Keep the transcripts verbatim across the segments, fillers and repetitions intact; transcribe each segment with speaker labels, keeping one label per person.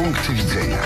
Speaker 1: Punkty widzenia.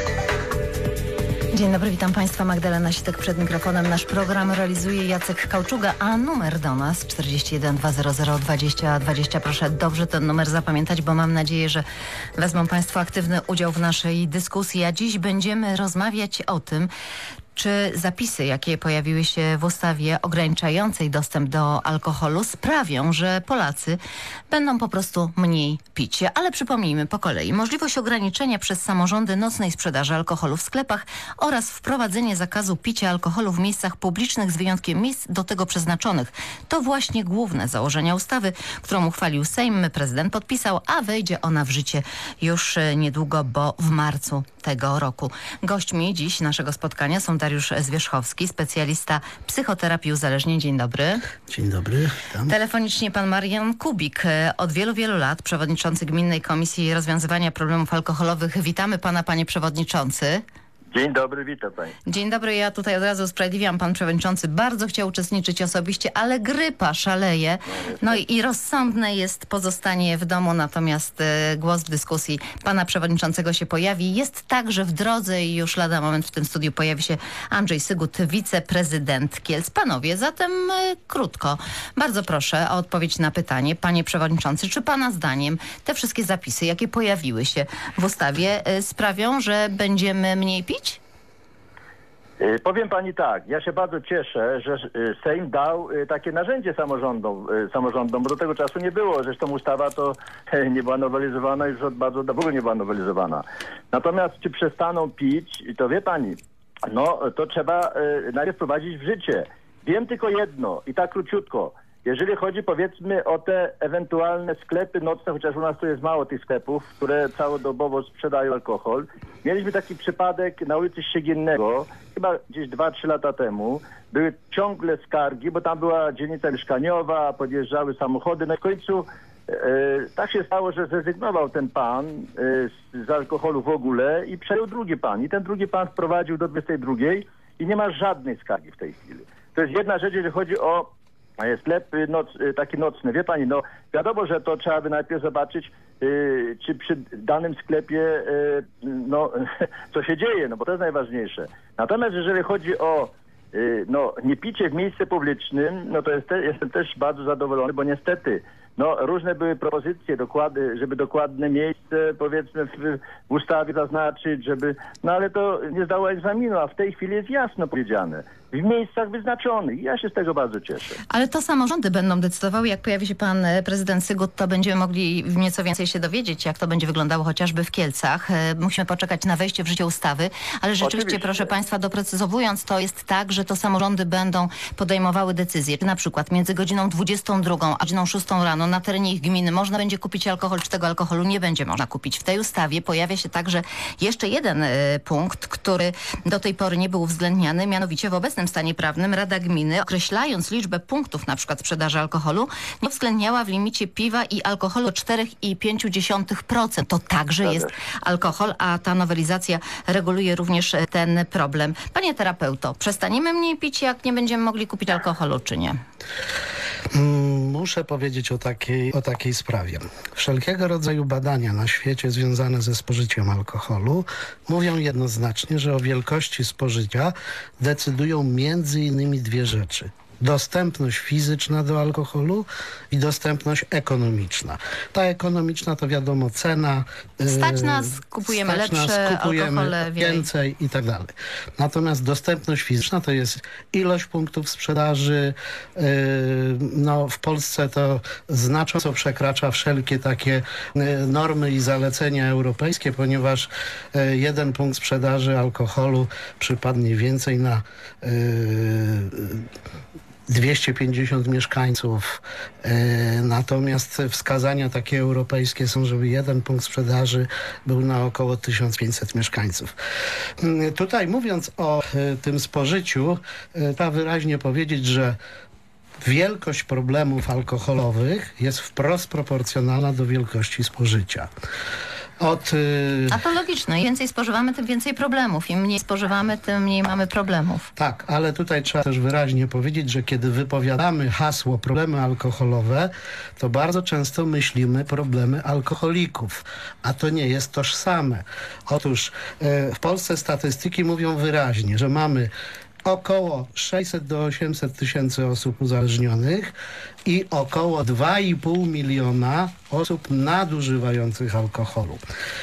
Speaker 2: Dzień dobry, witam Państwa. Magdalena Sitek przed mikrofonem. Nasz program realizuje Jacek Kauczuga, a numer do nas czterdzieści jeden dwa zero zero dwadzieścia dwadzieścia. Proszę dobrze ten numer zapamiętać, bo mam nadzieję, że wezmą Państwo aktywny udział w naszej dyskusji. A dziś będziemy rozmawiać o tym, czy zapisy, jakie pojawiły się w ustawie ograniczającej dostęp do alkoholu, sprawią, że Polacy będą po prostu mniej pić. Ale przypomnijmy po kolei. Możliwość ograniczenia przez samorządy nocnej sprzedaży alkoholu w sklepach oraz wprowadzenie zakazu picia alkoholu w miejscach publicznych z wyjątkiem miejsc do tego przeznaczonych. To właśnie główne założenia ustawy, którą uchwalił Sejm, prezydent podpisał, a wejdzie ona w życie już niedługo, bo w marcu tego roku. Gośćmi dziś naszego spotkania są Dariusz Zwierzchowski, specjalista psychoterapii uzależnień. Dzień dobry.
Speaker 3: Dzień dobry. Witam.
Speaker 2: Telefonicznie pan Marian Kubik, od wielu, wielu lat przewodniczący Gminnej Komisji Rozwiązywania Problemów Alkoholowych. Witamy pana, panie przewodniczący.
Speaker 4: Dzień dobry, witam pani.
Speaker 2: Dzień dobry, ja tutaj od razu usprawiedliwiam. Pan przewodniczący bardzo chciał uczestniczyć osobiście, ale grypa szaleje. No i, i rozsądne jest pozostanie w domu, natomiast e, głos w dyskusji pana przewodniczącego się pojawi. Jest także w drodze i już lada moment w tym studiu pojawi się Andrzej Sygut, wiceprezydent Kielc. Panowie, zatem e, krótko, bardzo proszę o odpowiedź na pytanie. Panie przewodniczący, czy pana zdaniem te wszystkie zapisy, jakie pojawiły się w ustawie, e, sprawią, że będziemy mniej pić?
Speaker 4: Powiem pani tak, ja się bardzo cieszę, że Sejm dał takie narzędzie samorządom, samorządom, bo do tego czasu nie było. Zresztą ustawa to nie była nowelizowana już od bardzo dawna, w ogóle nie była nowelizowana. Natomiast czy przestaną pić, to wie pani, no to trzeba najpierw wprowadzić w życie. Wiem tylko jedno i tak króciutko. Jeżeli chodzi, powiedzmy, o te ewentualne sklepy nocne, chociaż u nas tu jest mało tych sklepów, które całodobowo sprzedają alkohol. Mieliśmy taki przypadek na ulicy Ściegiennego, chyba gdzieś dwa trzy lata temu. Były ciągle skargi, bo tam była dzielnica mieszkaniowa, podjeżdżały samochody. No i w końcu e, tak się stało, że zrezygnował ten pan e, z, z alkoholu w ogóle i przejął drugi pan. I ten drugi pan wprowadził do dwudziestej drugiej i nie ma żadnej skargi w tej chwili. To jest jedna rzecz, jeżeli chodzi o sklepy noc, takie nocne. Wie pani, no wiadomo, że to trzeba by najpierw zobaczyć, yy, czy przy danym sklepie yy, no, co się dzieje, no bo to jest najważniejsze. Natomiast jeżeli chodzi o yy, no, niepicie w miejscu publicznym, no to jest te, jestem też bardzo zadowolony, bo niestety no, różne były propozycje, dokłady, żeby dokładne miejsce, powiedzmy, w, w ustawie zaznaczyć, żeby... No ale to nie zdało egzaminu, a w tej chwili jest jasno powiedziane. W miejscach wyznaczonych. Ja się z tego bardzo cieszę.
Speaker 2: Ale to samorządy będą decydowały. Jak pojawi się pan prezydent Sygut, to będziemy mogli nieco więcej się dowiedzieć, jak to będzie wyglądało chociażby w Kielcach. Musimy poczekać na wejście w życie ustawy. Ale rzeczywiście, Oczywiście. proszę państwa, doprecyzowując, to jest tak, że to samorządy będą podejmowały decyzje. Na przykład między godziną dwudziestą drugą a godziną szóstą rano na terenie ich gminy można będzie kupić alkohol, czy tego alkoholu nie będzie można kupić. W tej ustawie pojawia się także jeszcze jeden y, punkt, który do tej pory nie był uwzględniany, mianowicie w obecnym stanie prawnym Rada Gminy, określając liczbę punktów na przykład sprzedaży alkoholu, nie uwzględniała w limicie piwa i alkoholu cztery i pięć dziesiątych procent. To także jest alkohol, a ta nowelizacja reguluje również ten problem. Panie terapeuto, przestaniemy mniej pić, jak nie będziemy mogli kupić alkoholu, czy nie?
Speaker 3: Muszę powiedzieć o takiej, o takiej sprawie. Wszelkiego rodzaju badania na świecie związane ze spożyciem alkoholu mówią jednoznacznie, że o wielkości spożycia decydują między innymi dwie rzeczy. Dostępność fizyczna do alkoholu i dostępność ekonomiczna. Ta ekonomiczna to wiadomo cena.
Speaker 2: Stać nas, kupujemy
Speaker 3: stać
Speaker 2: lepsze
Speaker 3: nas, kupujemy
Speaker 2: alkohole,
Speaker 3: więcej i tak dalej. Natomiast dostępność fizyczna to jest ilość punktów sprzedaży. No, w Polsce to znacząco przekracza wszelkie takie normy i zalecenia europejskie, ponieważ jeden punkt sprzedaży alkoholu przypadnie więcej na dwieście pięćdziesiąt mieszkańców. Natomiast wskazania takie europejskie są, żeby jeden punkt sprzedaży był na około tysiąc pięćset mieszkańców. Tutaj mówiąc o tym spożyciu, trzeba wyraźnie powiedzieć, że wielkość problemów alkoholowych jest wprost proporcjonalna do wielkości spożycia. Od, y...
Speaker 2: A to logiczne. Im więcej spożywamy, tym więcej problemów. Im mniej spożywamy, tym mniej mamy problemów.
Speaker 3: Tak, ale tutaj trzeba też wyraźnie powiedzieć, że kiedy wypowiadamy hasło problemy alkoholowe, to bardzo często myślimy problemy alkoholików, a to nie jest tożsame. Otóż y, w Polsce statystyki mówią wyraźnie, że mamy około sześćset do osiemset tysięcy osób uzależnionych i około dwa i pół miliona osób nadużywających alkoholu.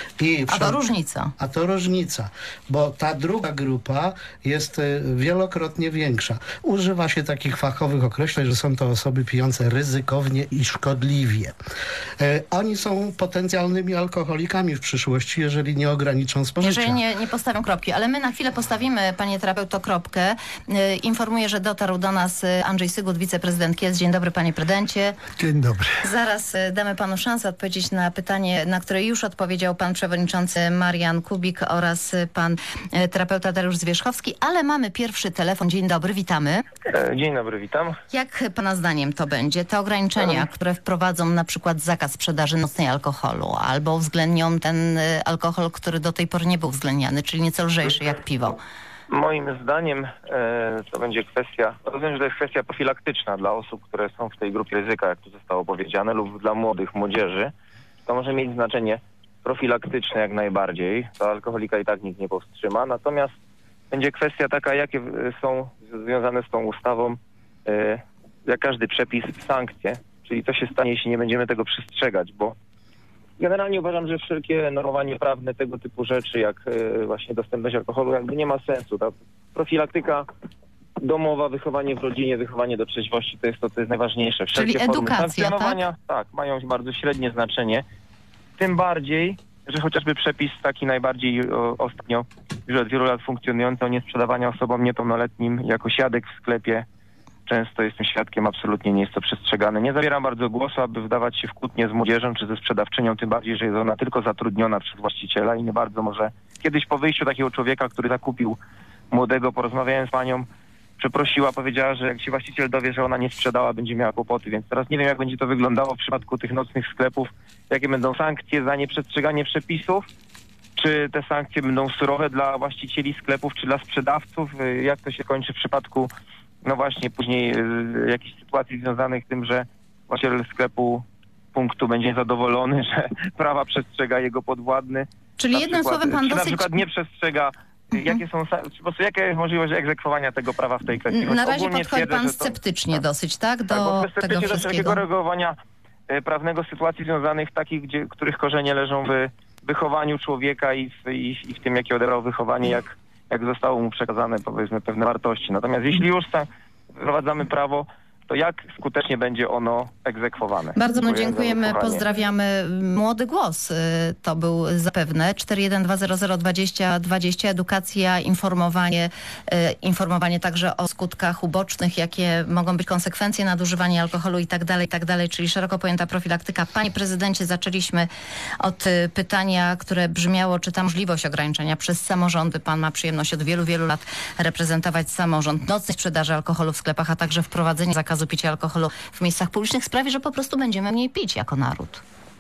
Speaker 3: I
Speaker 2: A to różnica.
Speaker 3: A to różnica, bo ta druga grupa jest y, wielokrotnie większa. Używa się takich fachowych określeń, że są to osoby pijące ryzykownie i szkodliwie. Y, oni są potencjalnymi alkoholikami w przyszłości, jeżeli nie ograniczą spożycia.
Speaker 2: Jeżeli nie, nie postawią kropki. Ale my na chwilę postawimy, panie terapeuto, kropkę. Y, informuję, że dotarł do nas Andrzej Sygut, wiceprezydent K I E S. Dzień dobry, panie prezydencie.
Speaker 1: Dzień dobry.
Speaker 2: Zaraz y, damy panu szansę odpowiedzieć na pytanie, na które już odpowiedział pan przewodniczący Marian Kubik oraz y, pan y, terapeuta Dariusz Zwierzchowski, ale mamy pierwszy telefon. Dzień dobry, witamy.
Speaker 5: Dzień dobry, witam.
Speaker 2: Jak pana zdaniem to będzie? Te ograniczenia, które wprowadzą na przykład zakaz sprzedaży nocnej alkoholu albo uwzględnią ten y, alkohol, który do tej pory nie był uwzględniany, czyli nieco lżejszy jak piwo.
Speaker 5: Moim zdaniem e, to będzie kwestia, rozumiem, że to jest kwestia profilaktyczna dla osób, które są w tej grupie ryzyka, jak tu zostało powiedziane, lub dla młodych, młodzieży. To może mieć znaczenie profilaktyczne jak najbardziej. To alkoholika i tak nikt nie powstrzyma. Natomiast będzie kwestia taka, jakie są związane z tą ustawą, e, jak każdy przepis, sankcje. Czyli co się stanie, jeśli nie będziemy tego przestrzegać, bo generalnie uważam, że wszelkie normowanie prawne tego typu rzeczy, jak y, właśnie dostępność alkoholu, jakby nie ma sensu. Ta profilaktyka domowa, wychowanie w rodzinie, wychowanie do trzeźwości, to jest to, co jest najważniejsze. Wszelkie
Speaker 2: Czyli edukacja,
Speaker 5: formy sankcjonowania, tak? tak, mają bardzo średnie znaczenie. Tym bardziej, że chociażby przepis taki najbardziej o, ostatnio, już od wielu lat funkcjonujący, o niesprzedawania osobom niepełnoletnim jako siadek w sklepie, często jestem świadkiem, absolutnie nie jest to przestrzegane. Nie zabieram bardzo głosu, aby wdawać się w kłótnię z młodzieżą czy ze sprzedawczynią, tym bardziej, że jest ona tylko zatrudniona przez właściciela i nie bardzo może... Kiedyś po wyjściu takiego człowieka, który zakupił młodego, porozmawiałem z panią, przeprosiła, powiedziała, że jak się właściciel dowie, że ona nie sprzedała, będzie miała kłopoty, więc teraz nie wiem, jak będzie to wyglądało w przypadku tych nocnych sklepów, jakie będą sankcje za nieprzestrzeganie przepisów, czy te sankcje będą surowe dla właścicieli sklepów, czy dla sprzedawców, jak to się kończy w przypadku no właśnie później y, jakichś sytuacji związanych z tym, że właściciel sklepu punktu będzie zadowolony, że prawa przestrzega jego podwładny.
Speaker 2: Czyli
Speaker 5: na
Speaker 2: jednym
Speaker 5: przykład,
Speaker 2: słowem pan
Speaker 5: czy
Speaker 2: dosyć...
Speaker 5: na przykład nie przestrzega, mhm. jakie są, czy po prostu jaka jest możliwość egzekwowania tego prawa w tej kwestii?
Speaker 2: Na razie
Speaker 5: Ogólnie
Speaker 2: podchodzi
Speaker 5: twierdzę,
Speaker 2: pan
Speaker 5: że to,
Speaker 2: sceptycznie
Speaker 5: tak,
Speaker 2: dosyć, tak? Do
Speaker 5: tak, bo
Speaker 2: tego
Speaker 5: sceptycznie do
Speaker 2: wszystkiego.
Speaker 5: wszelkiego regulowania y, prawnego sytuacji związanych takich, gdzie, których korzenie leżą w wychowaniu człowieka i w, i, i w tym, jakie odebrał wychowanie, jak, jak zostało mu przekazane, powiedzmy, pewne wartości. Natomiast jeśli już ta wprowadzamy prawo, to jak skutecznie będzie ono egzekwowane?
Speaker 2: Bardzo no
Speaker 5: Dziękuję
Speaker 2: dziękujemy, pozdrawiamy. Młody głos to był zapewne. cztery jeden dwa zero zero dwadzieścia dwadzieścia. Edukacja, informowanie, informowanie także o skutkach ubocznych, jakie mogą być konsekwencje nadużywania alkoholu i tak dalej, i tak dalej, czyli szeroko pojęta profilaktyka. Panie prezydencie, zaczęliśmy od pytania, które brzmiało, czy ta możliwość ograniczenia przez samorządy, pan ma przyjemność od wielu, wielu lat reprezentować samorząd, nocnej sprzedaży alkoholu w sklepach, a także wprowadzenie zakazu picia alkoholu w miejscach publicznych sprawi, że po prostu będziemy mniej pić jako naród.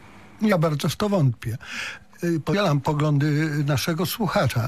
Speaker 1: Ja bardzo w to wątpię. Podzielam poglądy naszego słuchacza.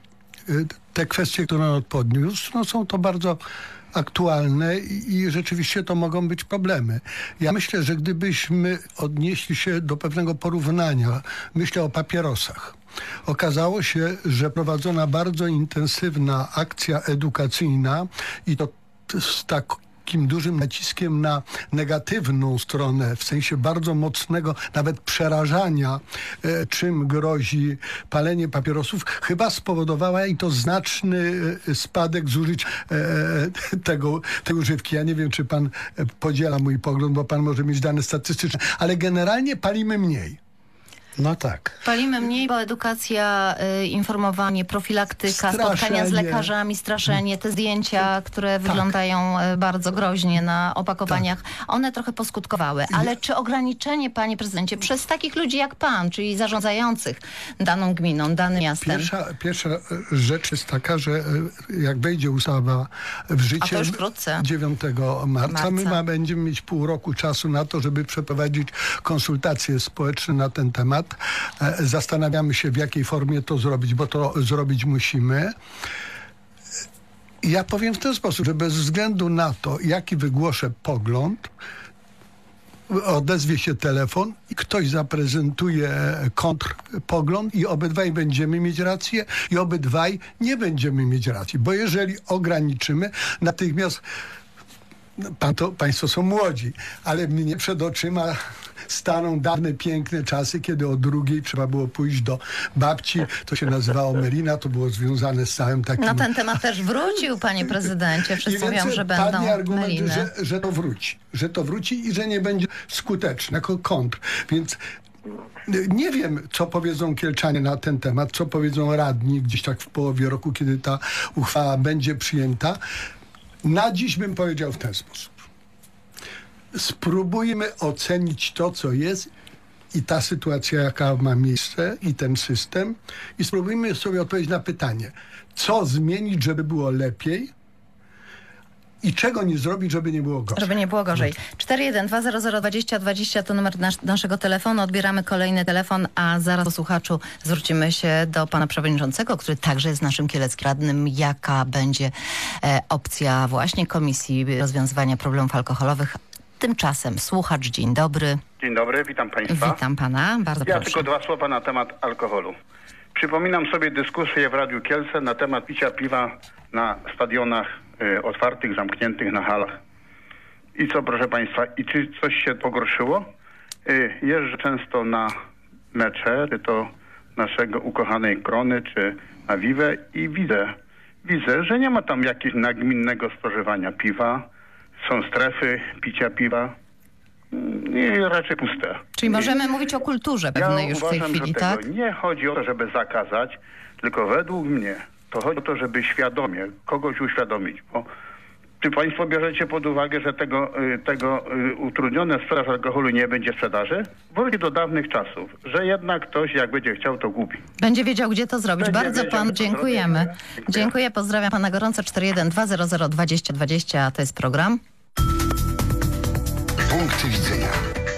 Speaker 1: Te kwestie, które on podniósł, no są to bardzo aktualne i, i rzeczywiście to mogą być problemy. Ja myślę, że gdybyśmy odnieśli się do pewnego porównania, myślę o papierosach. Okazało się, że prowadzona bardzo intensywna akcja edukacyjna i to z tak takim dużym naciskiem na negatywną stronę, w sensie bardzo mocnego nawet przerażania, e, czym grozi palenie papierosów, chyba spowodowała i to znaczny e, spadek zużyć e, tego, tej używki. Ja nie wiem, czy pan podziela mój pogląd, bo pan może mieć dane statystyczne, ale generalnie palimy mniej.
Speaker 3: No tak.
Speaker 2: Palimy mniej, bo edukacja, y, informowanie, profilaktyka,
Speaker 1: Straszenie.
Speaker 2: spotkania z lekarzami, straszenie, te zdjęcia, które tak. wyglądają y, bardzo groźnie na opakowaniach, tak. one trochę poskutkowały. Ale czy ograniczenie, panie prezydencie, przez takich ludzi jak pan, czyli zarządzających daną gminą, danym miastem?
Speaker 1: Pierwsza, pierwsza rzecz jest taka, że jak wejdzie ustawa w życie
Speaker 2: A to już wkrótce.
Speaker 1: dziewiątego marca,
Speaker 2: marca.
Speaker 1: my ma, będziemy mieć pół roku czasu na to, żeby przeprowadzić konsultacje społeczne na ten temat. lat. Zastanawiamy się, w jakiej formie to zrobić, bo to zrobić musimy. Ja powiem w ten sposób, że bez względu na to, jaki wygłoszę pogląd, odezwie się telefon i ktoś zaprezentuje kontrpogląd i obydwaj będziemy mieć rację i obydwaj nie będziemy mieć racji. Bo jeżeli ograniczymy, natychmiast pan to, państwo są młodzi, ale mnie przed oczyma staną dawne, piękne czasy, kiedy o drugiej trzeba było pójść do babci. To się nazywało Melina, to było związane z całym takim...
Speaker 2: No ten temat też wrócił, panie prezydencie. Wszyscy mówią, że będą
Speaker 1: padnie argument,
Speaker 2: meliny.
Speaker 1: że, że to wróci. Że to wróci i że nie będzie skuteczne jako kontr. Więc nie wiem, co powiedzą Kielczanie na ten temat, co powiedzą radni gdzieś tak w połowie roku, kiedy ta uchwała będzie przyjęta. Na dziś bym powiedział w ten sposób. Spróbujmy ocenić to, co jest i ta sytuacja, jaka ma miejsce i ten system i spróbujmy sobie odpowiedzieć na pytanie, co zmienić, żeby było lepiej i czego nie zrobić, żeby nie było gorzej.
Speaker 2: Żeby nie było gorzej. cztery jeden dwa zero zero dwadzieścia dwadzieścia to numer nas, naszego telefonu. Odbieramy kolejny telefon, a zaraz po słuchaczu zwrócimy się do pana przewodniczącego, który także jest naszym kieleckim radnym. Jaka będzie e, opcja właśnie Komisji Rozwiązywania Problemów Alkoholowych? Tymczasem słuchacz, dzień dobry.
Speaker 6: Dzień dobry, witam państwa.
Speaker 2: Witam pana, bardzo
Speaker 6: Ja
Speaker 2: proszę.
Speaker 6: tylko dwa słowa na temat alkoholu. Przypominam sobie dyskusję w Radiu Kielce na temat picia piwa na stadionach y, otwartych, zamkniętych, na halach. I co, proszę państwa, i czy coś się pogorszyło? Y, jeżdżę często na mecze, czy to naszego ukochanej Krony, czy na Wiwę i widzę, widzę, że nie ma tam jakiegoś nagminnego spożywania piwa. Są strefy picia piwa i raczej puste.
Speaker 2: Czyli możemy I... mówić o kulturze pewnej
Speaker 6: ja
Speaker 2: już
Speaker 6: uważam,
Speaker 2: w tej chwili,
Speaker 6: że
Speaker 2: tak?
Speaker 6: Tego nie chodzi o to, żeby zakazać, tylko według mnie to chodzi o to, żeby świadomie kogoś uświadomić. Bo czy państwo bierzecie pod uwagę, że tego, tego utrudnione sprzedaż alkoholu nie będzie sprzedaży? Wróci do dawnych czasów, że jednak ktoś, jak będzie chciał, to kupi.
Speaker 2: Będzie wiedział, gdzie to zrobić.
Speaker 6: Będzie
Speaker 2: Bardzo
Speaker 6: wiedział,
Speaker 2: panu dziękujemy.
Speaker 6: Dziękuję.
Speaker 2: Dziękuję, pozdrawiam pana gorąco. cztery jeden dwa zero zero dwadzieścia dwadzieścia to jest program.
Speaker 7: Punkty widzenia.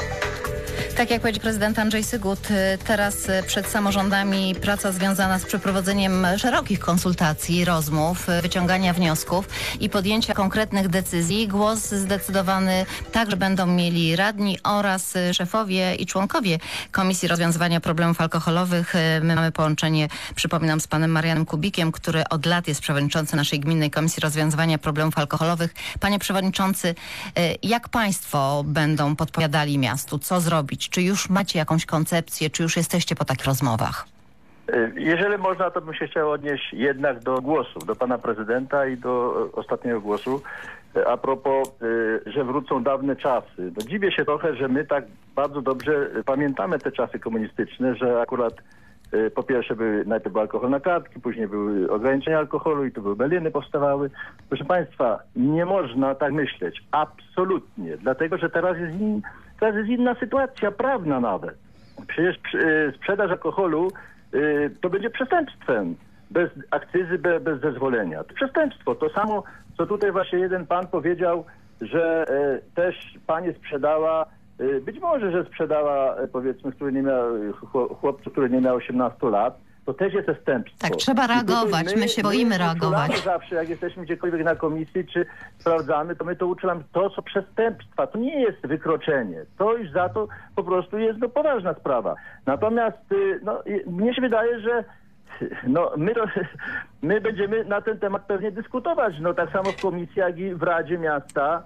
Speaker 2: Tak jak powiedział prezydent Andrzej Sygut, teraz przed samorządami praca związana z przeprowadzeniem szerokich konsultacji, rozmów, wyciągania wniosków i podjęcia konkretnych decyzji. Głos zdecydowany także będą mieli radni oraz szefowie i członkowie Komisji Rozwiązywania Problemów Alkoholowych. My mamy połączenie, przypominam, z panem Marianem Kubikiem, który od lat jest przewodniczący naszej Gminnej Komisji Rozwiązywania Problemów Alkoholowych. Panie przewodniczący, jak państwo będą podpowiadali miastu, co zrobić? Czy już macie jakąś koncepcję, czy już jesteście po takich rozmowach?
Speaker 4: Jeżeli można, to bym się chciał odnieść jednak do głosów, do pana prezydenta i do ostatniego głosu. A propos, że wrócą dawne czasy. No dziwię się trochę, że my tak bardzo dobrze pamiętamy te czasy komunistyczne, że akurat po pierwsze były najpierw były alkohol na kartki, później były ograniczenia alkoholu i tu były meliny powstawały. Proszę państwa, nie można tak myśleć. Absolutnie. Dlatego, że teraz jest, in, teraz jest inna sytuacja prawna nawet. Przecież y, sprzedaż alkoholu y, to będzie przestępstwem. Bez akcyzy, be, bez zezwolenia. To przestępstwo. To samo, co tutaj właśnie jeden pan powiedział, że y, też pani sprzedała. Być może, że sprzedała, powiedzmy, który nie miał, chłopcu, który nie miał osiemnastu lat, to też jest przestępstwo.
Speaker 2: Tak, trzeba reagować. My, my się boimy my reagować.
Speaker 4: Zawsze, jak jesteśmy gdziekolwiek na komisji, czy sprawdzamy, to my to uczulamy, to są przestępstwa. To nie jest wykroczenie. To już za to po prostu jest no, poważna sprawa. Natomiast no, mnie się wydaje, że no, my, to, my będziemy na ten temat pewnie dyskutować. No, tak samo w komisji, jak i w Radzie Miasta.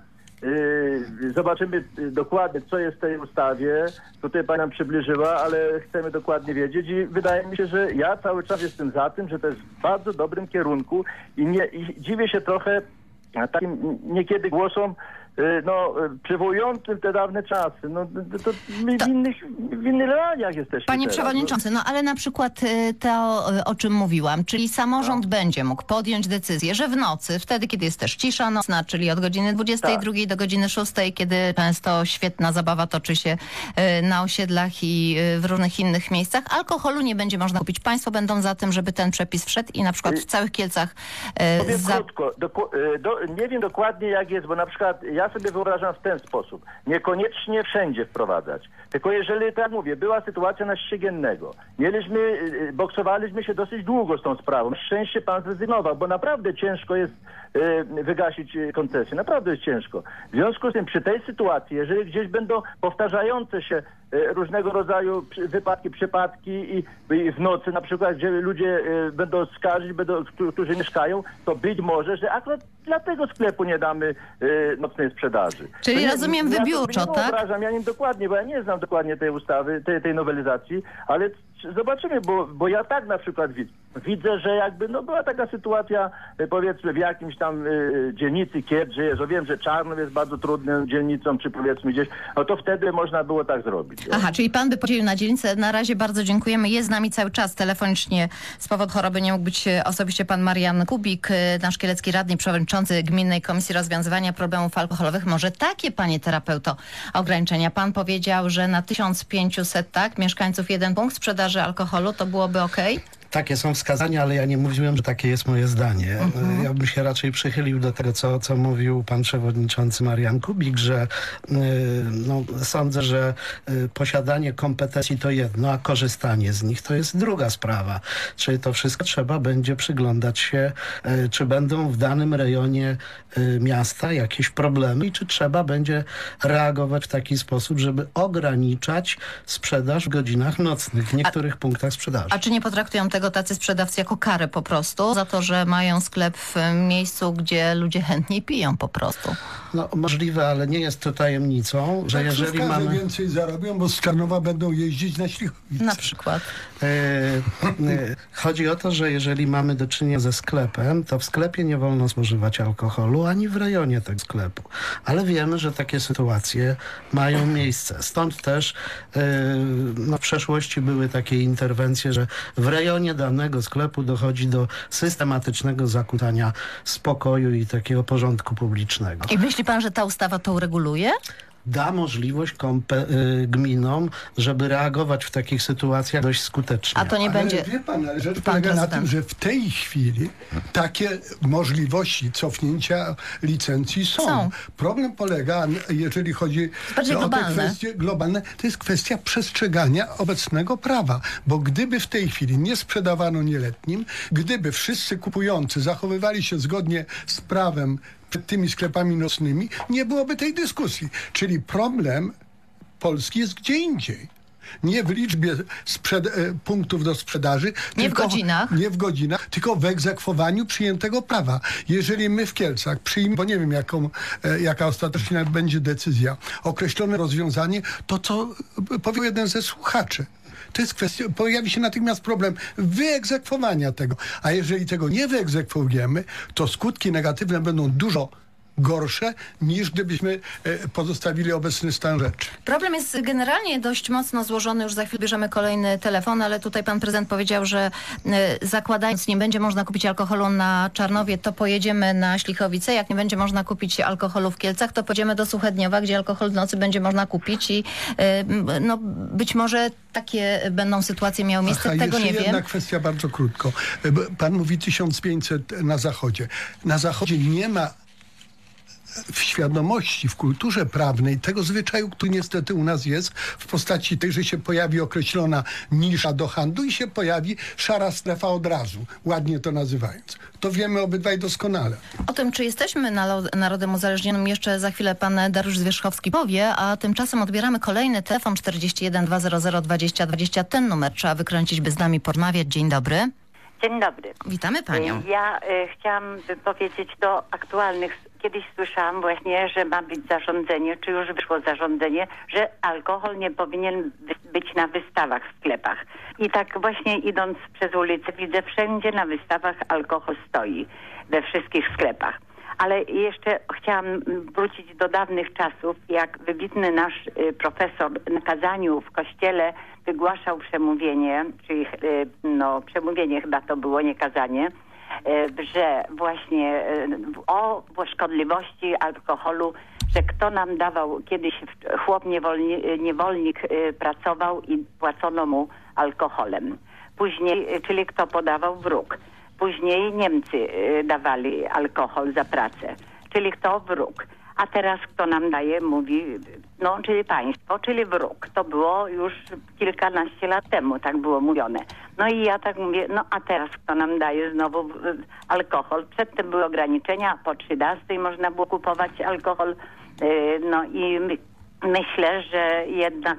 Speaker 4: Yy, zobaczymy dokładnie, co jest w tej ustawie. Tutaj pani nam przybliżyła, ale chcemy dokładnie wiedzieć i wydaje mi się, że ja cały czas jestem za tym, że to jest w bardzo dobrym kierunku i, nie, i dziwię się trochę takim niekiedy głosom no, przywołującym te dawne czasy. No, to my w innych, w innych realiach jesteśmy.
Speaker 2: Panie
Speaker 4: teraz.
Speaker 2: przewodniczący, no ale na przykład to, o czym mówiłam, czyli samorząd no. będzie mógł podjąć decyzję, że w nocy, wtedy, kiedy jest też cisza nocna, czyli od godziny dwudziestej drugiej tak. do godziny szóstej, kiedy często świetna zabawa toczy się na osiedlach i w różnych innych miejscach, alkoholu nie będzie można kupić. Państwo będą za tym, żeby ten przepis wszedł i na przykład w całych Kielcach...
Speaker 4: Powiem
Speaker 2: za...
Speaker 4: krótko. Do, do, nie wiem dokładnie, jak jest, bo na przykład ja ja sobie wyobrażam w ten sposób. Niekoniecznie wszędzie wprowadzać. Tylko jeżeli, tak jak mówię, była sytuacja na Ściegiennego. Mieliśmy, boksowaliśmy się dosyć długo z tą sprawą. Na szczęście pan zrezygnował, bo naprawdę ciężko jest y, wygasić koncesję. Naprawdę jest ciężko. W związku z tym, przy tej sytuacji, jeżeli gdzieś będą powtarzające się y, różnego rodzaju wypadki, przypadki i, i w nocy na przykład, gdzie ludzie y, będą skarżyć, będą, którzy mieszkają, to być może, że akurat dla tego sklepu nie damy y, nocnej sprzedaży.
Speaker 2: Czyli
Speaker 4: ja,
Speaker 2: rozumiem
Speaker 4: ja
Speaker 2: wybiórczo,
Speaker 4: nie
Speaker 2: tak?
Speaker 4: wyobrażam, ja nim dokładnie, bo ja nie znam dokładnie tej ustawy, tej, tej nowelizacji, ale zobaczymy, bo, bo ja tak na przykład widzę. Widzę, że jakby no była taka sytuacja, powiedzmy w jakimś tam y, dzielnicy Kiedrze jest, o wiem, że Czarnów jest bardzo trudną dzielnicą, czy powiedzmy gdzieś, no to wtedy można było tak zrobić. No.
Speaker 2: Aha, czyli pan by podzielił na dzielnicę. Na razie bardzo dziękujemy. Jest z nami cały czas telefonicznie z powodu choroby nie mógł być osobiście pan Marian Kubik, nasz kielecki radny, przewodniczący Gminnej Komisji Rozwiązywania Problemów Alkoholowych. Może takie, panie terapeuto, ograniczenia? Pan powiedział, że na tysiąc pięćset tak, mieszkańców jeden punkt sprzedaży alkoholu, to byłoby okej? Okay?
Speaker 3: Takie są wskazania, ale ja nie mówiłem, że takie jest moje zdanie. Mhm. Ja bym się raczej przychylił do tego, co, co mówił pan przewodniczący Marian Kubik, że yy, no, sądzę, że yy, posiadanie kompetencji to jedno, a korzystanie z nich to jest druga sprawa. Czyli to wszystko trzeba będzie przyglądać się, yy, czy będą w danym rejonie yy, miasta jakieś problemy i czy trzeba będzie reagować w taki sposób, żeby ograniczać sprzedaż w godzinach nocnych w niektórych a, punktach sprzedaży.
Speaker 2: A czy nie potraktują tego tacy sprzedawcy jako karę po prostu za to, że mają sklep w miejscu, gdzie ludzie chętniej piją po prostu?
Speaker 3: No możliwe, ale nie jest to tajemnicą, że jeżeli mamy...
Speaker 1: więcej zarobią, bo z Czarnowa będą jeździć na Ślichowicę.
Speaker 2: Na przykład.
Speaker 3: E, e, chodzi o to, że jeżeli mamy do czynienia ze sklepem, to w sklepie nie wolno spożywać alkoholu, ani w rejonie tego sklepu. Ale wiemy, że takie sytuacje mają miejsce. Stąd też e, no, w przeszłości były takie interwencje, że w rejonie danego sklepu dochodzi do systematycznego zakłócania spokoju i takiego porządku publicznego.
Speaker 2: I myśli pan, że ta ustawa to ureguluje?
Speaker 3: Da możliwość y, gminom, żeby reagować w takich sytuacjach dość skutecznie.
Speaker 2: A to nie
Speaker 1: ale
Speaker 2: będzie...
Speaker 1: Wie pan, ale rzecz polega na tym, że w tej chwili takie możliwości cofnięcia licencji są. są. Problem polega, jeżeli chodzi o
Speaker 2: globalne.
Speaker 1: te kwestie globalne, to jest kwestia przestrzegania obecnego prawa. Bo gdyby w tej chwili nie sprzedawano nieletnim, gdyby wszyscy kupujący zachowywali się zgodnie z prawem przed tymi sklepami nocnymi, nie byłoby tej dyskusji. Czyli problem Polski jest gdzie indziej. Nie w liczbie sprzed- punktów do sprzedaży.
Speaker 2: Nie
Speaker 1: tylko,
Speaker 2: w godzinach.
Speaker 1: Nie w godzinach, tylko w egzekwowaniu przyjętego prawa. Jeżeli my w Kielcach przyjmiemy, bo nie wiem jaką, jaka ostatecznie będzie decyzja, określone rozwiązanie, to co powiedział jeden ze słuchaczy. To jest kwestia, pojawi się natychmiast problem wyegzekwowania tego. A jeżeli tego nie wyegzekwujemy, to skutki negatywne będą dużo gorsze, niż gdybyśmy e, pozostawili obecny stan rzeczy.
Speaker 2: Problem jest generalnie dość mocno złożony. Już za chwilę bierzemy kolejny telefon, ale tutaj pan prezydent powiedział, że e, zakładając nie będzie można kupić alkoholu na Czarnowie, to pojedziemy na Ślichowice. Jak nie będzie można kupić alkoholu w Kielcach, to pojedziemy do Suchedniowa, gdzie alkohol w nocy będzie można kupić i e, no, być może takie będą sytuacje miały miejsce.
Speaker 1: Aha,
Speaker 2: tego nie
Speaker 1: jedna
Speaker 2: wiem.
Speaker 1: jedna kwestia bardzo krótko. Pan mówi tysiąc pięćset na zachodzie. Na zachodzie nie ma w świadomości, w kulturze prawnej tego zwyczaju, który niestety u nas jest w postaci tej, że się pojawi określona nisza do handlu i się pojawi szara strefa od razu, ładnie to nazywając. To wiemy obydwaj doskonale.
Speaker 2: O tym, czy jesteśmy narodem uzależnionym, jeszcze za chwilę pan Dariusz Zwierzchowski powie, a tymczasem odbieramy kolejny telefon czterdzieści jeden dwa zero zero dwadzieścia dwadzieścia. Ten numer trzeba wykręcić, by z nami porozmawiać. Dzień dobry.
Speaker 7: Dzień dobry.
Speaker 2: Witamy panią.
Speaker 7: Ja y, chciałam powiedzieć do aktualnych. Kiedyś słyszałam właśnie, że ma być zarządzenie, czy już wyszło zarządzenie, że alkohol nie powinien być na wystawach w sklepach. I tak właśnie idąc przez ulicę widzę, wszędzie na wystawach alkohol stoi, we wszystkich sklepach. Ale jeszcze chciałam wrócić do dawnych czasów, jak wybitny nasz y, profesor na kazaniu w kościele wygłaszał przemówienie, czyli y, no przemówienie chyba to było, nie kazanie, y, że właśnie y, o szkodliwości alkoholu, że kto nam dawał, kiedyś chłop niewolni, niewolnik y, pracował i płacono mu alkoholem. Później, y, czyli kto podawał? Wróg. Później Niemcy y, dawali alkohol za pracę, czyli kto? Wróg. A teraz kto nam daje, mówi, no czyli państwo, czyli wróg. To było już kilkanaście lat temu, tak było mówione. No i ja tak mówię, no a teraz kto nam daje znowu alkohol? Przedtem były ograniczenia, po trzynastej można było kupować alkohol. No i myślę, że jednak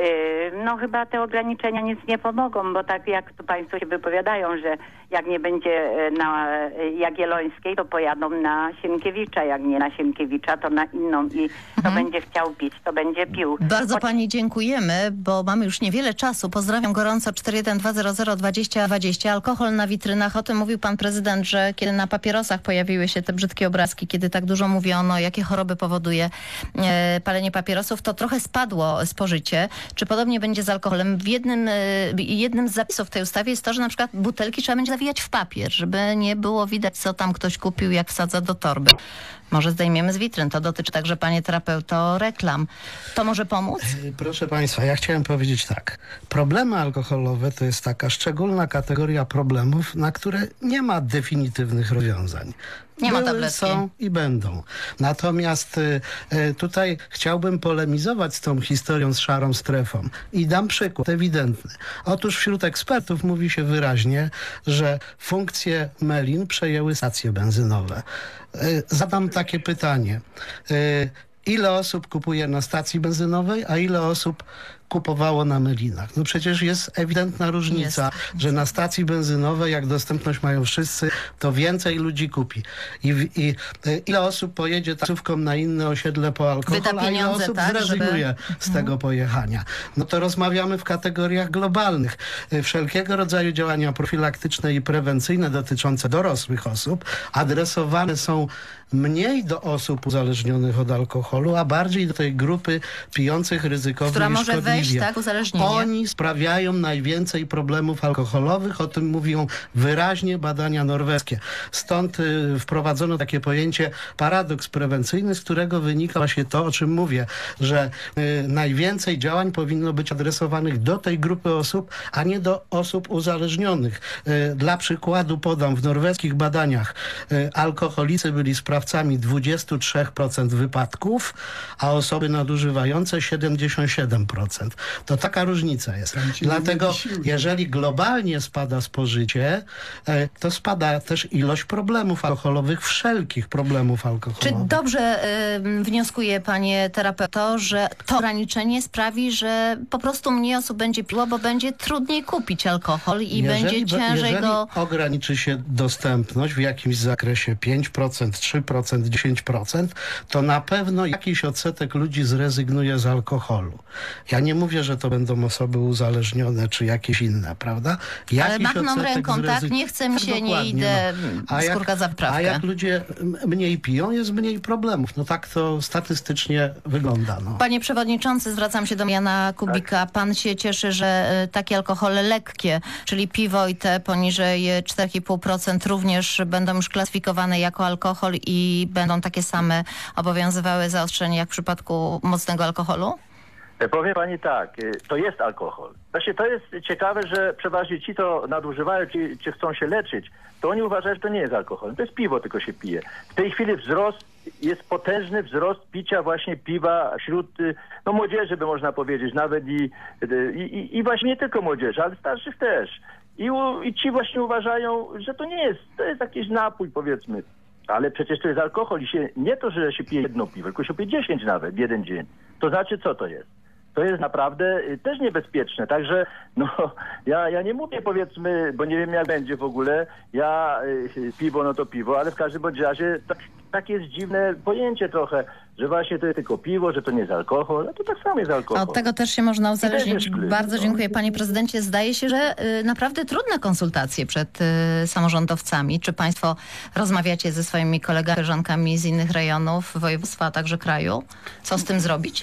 Speaker 7: no chyba te ograniczenia nic nie pomogą, bo tak jak tu państwo się wypowiadają, że jak nie będzie na Jagiellońskiej, to pojadą na Sienkiewicza, jak nie na Sienkiewicza, to na inną i kto mhm. będzie chciał pić, to będzie pił.
Speaker 2: Bardzo Choć... pani dziękujemy, bo mamy już niewiele czasu. Pozdrawiam gorąco cztery jeden dwa zero zero dwadzieścia dwadzieścia. Alkohol na witrynach. O tym mówił pan prezydent, że kiedy na papierosach pojawiły się te brzydkie obrazki, kiedy tak dużo mówiono, jakie choroby powoduje e, palenie papierosów, to trochę spadło spożycie. Czy podobnie będzie z alkoholem? W jednym, jednym z zapisów w tej ustawie jest to, że na przykład butelki trzeba będzie zawijać w papier, żeby nie było widać, co tam ktoś kupił, jak wsadza do torby. Może zdejmiemy z witryn. To dotyczy także, panie terapeuto, reklam. To może pomóc?
Speaker 3: Proszę państwa, ja chciałem powiedzieć tak. Problemy alkoholowe to jest taka szczególna kategoria problemów, na które nie ma definitywnych rozwiązań.
Speaker 2: Nie ma
Speaker 3: Były,
Speaker 2: tabletki.
Speaker 3: Są i będą. Natomiast y, y, tutaj chciałbym polemizować z tą historią z szarą strefą. I dam przykład ewidentny. Otóż wśród ekspertów mówi się wyraźnie, że funkcje melin przejęły stacje benzynowe. Y, zadam takie pytanie. Y, ile osób kupuje na stacji benzynowej, a ile osób kupowało na melinach? No przecież jest ewidentna różnica, jest. że na stacji benzynowej, jak dostępność mają wszyscy, to więcej ludzi kupi. I, i ile osób pojedzie taksówką na inne osiedle po alkohol, a ile osób tak, zrezygnuje żeby... z tego mhm. pojechania. No to rozmawiamy w kategoriach globalnych. Wszelkiego rodzaju działania profilaktyczne i prewencyjne dotyczące dorosłych osób adresowane są mniej do osób uzależnionych od alkoholu, a bardziej do tej grupy pijących ryzykownie
Speaker 2: Która
Speaker 3: i
Speaker 2: może
Speaker 3: szkodliwie.
Speaker 2: wejść, tak, uzależnienie.
Speaker 3: Oni sprawiają najwięcej problemów alkoholowych, o tym mówią wyraźnie badania norweskie. Stąd y, wprowadzono takie pojęcie paradoks prewencyjny, z którego wynika właśnie to, o czym mówię, że y, najwięcej działań powinno być adresowanych do tej grupy osób, a nie do osób uzależnionych. Y, dla przykładu podam, w norweskich badaniach y, alkoholicy byli sprawcami dwadzieścia trzy procent wypadków, a osoby nadużywające siedemdziesiąt siedem procent. To taka różnica jest. Dlatego jeżeli globalnie spada spożycie, to spada też ilość problemów alkoholowych, wszelkich problemów alkoholowych.
Speaker 2: Czy dobrze y, wnioskuje, panie terapeuto, że to ograniczenie sprawi, że po prostu mniej osób będzie piło, bo będzie trudniej kupić alkohol i jeżeli, będzie ciężej
Speaker 3: jeżeli
Speaker 2: go...
Speaker 3: ograniczy się dostępność w jakimś zakresie pięć procent, trzy procent, dziesięć procent, to na pewno jakiś odsetek ludzi zrezygnuje z alkoholu. Ja nie mówię, że to będą osoby uzależnione, czy jakieś inne, prawda? Jakiś
Speaker 2: Ale machną ręką,
Speaker 3: zrezyg...
Speaker 2: tak? Nie chcę mi się,
Speaker 3: Dokładnie,
Speaker 2: nie idę
Speaker 3: no.
Speaker 2: skórka za wprawkę.
Speaker 3: A jak ludzie mniej piją, jest mniej problemów. No tak to statystycznie wygląda. No.
Speaker 2: Panie przewodniczący, zwracam się do Jana Kubika. Pan się cieszy, że takie alkohole lekkie, czyli piwo i te poniżej cztery i pół procent również będą już klasyfikowane jako alkohol i będą takie same obowiązywały zaostrzenia jak w przypadku mocnego alkoholu?
Speaker 4: Powiem pani tak, to jest alkohol. Właśnie to jest ciekawe, że przeważnie ci, co nadużywają, czy, czy chcą się leczyć, to oni uważają, że to nie jest alkohol. To jest piwo, tylko się pije. W tej chwili wzrost, jest potężny wzrost picia właśnie piwa wśród no, młodzieży, by można powiedzieć, nawet i, i, i właśnie nie tylko młodzieży, ale starszych też. I, I ci właśnie uważają, że to nie jest, to jest jakiś napój, powiedzmy. Ale przecież to jest alkohol i się nie to, że się pije jedno piwo, tylko się pije dziesięć nawet w jeden dzień. To znaczy, co to jest? To jest naprawdę też niebezpieczne. Także no, ja, ja nie mówię, powiedzmy, bo nie wiem jak będzie w ogóle, ja y, piwo, no to piwo, ale w każdym bądź razie tak, tak jest dziwne pojęcie trochę, że właśnie to jest tylko piwo, że to nie jest alkohol, a to tak samo jest alkohol.
Speaker 2: Od tego też się można uzależnić. Bardzo
Speaker 4: no.
Speaker 2: dziękuję, panie prezydencie. Zdaje się, że y, naprawdę trudne konsultacje przed y, samorządowcami. Czy państwo rozmawiacie ze swoimi kolegami, koleżankami z innych rejonów województwa, a także kraju? Co z tym zrobić?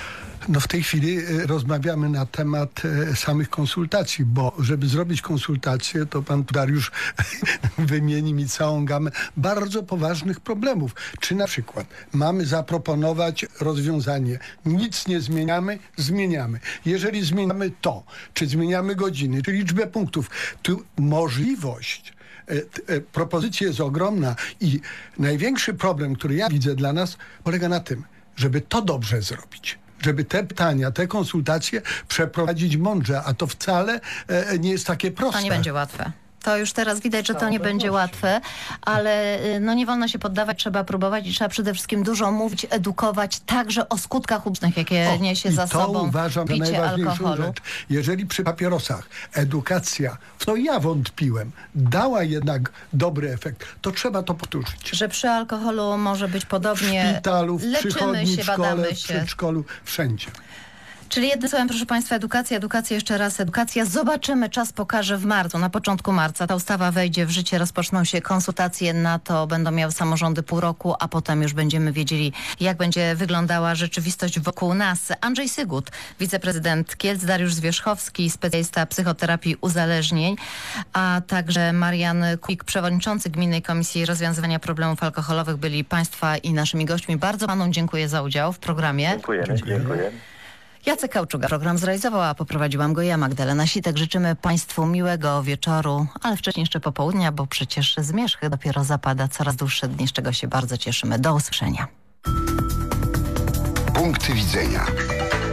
Speaker 1: No w tej chwili rozmawiamy na temat samych konsultacji, bo żeby zrobić konsultacje, to pan Dariusz wymieni mi całą gamę bardzo poważnych problemów. Czy na przykład mamy zaproponować rozwiązanie, nic nie zmieniamy, zmieniamy. Jeżeli zmieniamy to, czy zmieniamy godziny, czy liczbę punktów, tu możliwość propozycja jest ogromna i największy problem, który ja widzę dla nas, polega na tym, żeby to dobrze zrobić. Żeby te pytania, te konsultacje przeprowadzić mądrze, a to wcale e, nie jest takie proste.
Speaker 2: To nie będzie łatwe. To już teraz widać, że to nie będzie łatwe, ale no nie wolno się poddawać, trzeba próbować i trzeba przede wszystkim dużo mówić, edukować także o skutkach ubocznych, jakie
Speaker 1: o,
Speaker 2: niesie za
Speaker 1: to
Speaker 2: sobą
Speaker 1: uważam za
Speaker 2: picie
Speaker 1: najważniejszą
Speaker 2: alkoholu.
Speaker 1: rzecz. Jeżeli przy papierosach edukacja, w to ja wątpiłem, dała jednak dobry efekt, to trzeba to powtórzyć.
Speaker 2: Że przy alkoholu może być podobnie.
Speaker 1: W szpitalu, w
Speaker 2: leczymy
Speaker 1: przychodni,
Speaker 2: się,
Speaker 1: w szkole,
Speaker 2: badamy
Speaker 1: w
Speaker 2: się.
Speaker 1: przedszkolu, wszędzie.
Speaker 2: Czyli jednym słowem, proszę Państwa, edukacja, edukacja, jeszcze raz edukacja. Zobaczymy, czas pokaże w marcu, na początku marca. Ta ustawa wejdzie w życie, rozpoczną się konsultacje, na to będą miały samorządy pół roku, a potem już będziemy wiedzieli, jak będzie wyglądała rzeczywistość wokół nas. Andrzej Sygut, wiceprezydent Kielc, Dariusz Zwierzchowski, specjalista psychoterapii uzależnień, a także Marian Kulik, przewodniczący Gminnej Komisji Rozwiązywania Problemów Alkoholowych, byli Państwa i naszymi gośćmi. Bardzo Panom dziękuję za udział w programie.
Speaker 4: Dziękujemy, dziękuję.
Speaker 2: Jacek Kauczuga program zrealizował, a poprowadziłam go ja, Magdalena Sitek. Życzymy Państwu miłego wieczoru, ale wcześniej jeszcze popołudnia, bo przecież zmierzch dopiero zapada, coraz dłuższe dni, z czego się bardzo cieszymy. Do usłyszenia.
Speaker 8: Punkty widzenia.